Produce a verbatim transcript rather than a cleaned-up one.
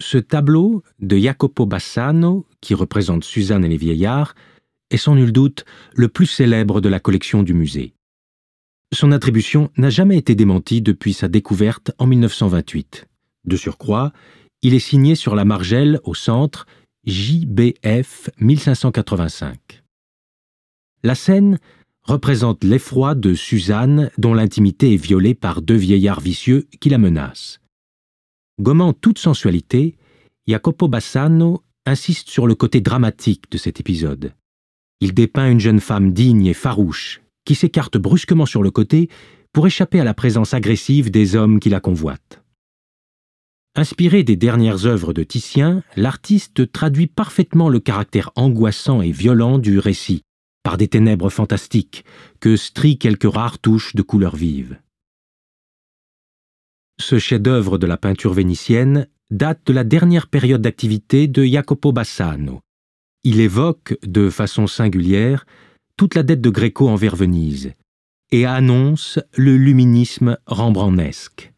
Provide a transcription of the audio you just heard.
Ce tableau de Jacopo Bassano, qui représente Suzanne et les vieillards, est sans nul doute le plus célèbre de la collection du musée. Son attribution n'a jamais été démentie depuis sa découverte en mille neuf cent vingt-huit. De surcroît, il est signé sur la margelle au centre J B F mille cinq cent quatre-vingt-cinq. La scène représente l'effroi de Suzanne dont l'intimité est violée par deux vieillards vicieux qui la menacent. Gommant toute sensualité, Jacopo Bassano insiste sur le côté dramatique de cet épisode. Il dépeint une jeune femme digne et farouche qui s'écarte brusquement sur le côté pour échapper à la présence agressive des hommes qui la convoitent. Inspiré des dernières œuvres de Titien, l'artiste traduit parfaitement le caractère angoissant et violent du récit par des ténèbres fantastiques que strient quelques rares touches de couleurs vives. Ce chef-d'œuvre de la peinture vénitienne date de la dernière période d'activité de Jacopo Bassano. Il évoque, de façon singulière, toute la dette de Gréco envers Venise et annonce le luminisme rembrandtesque.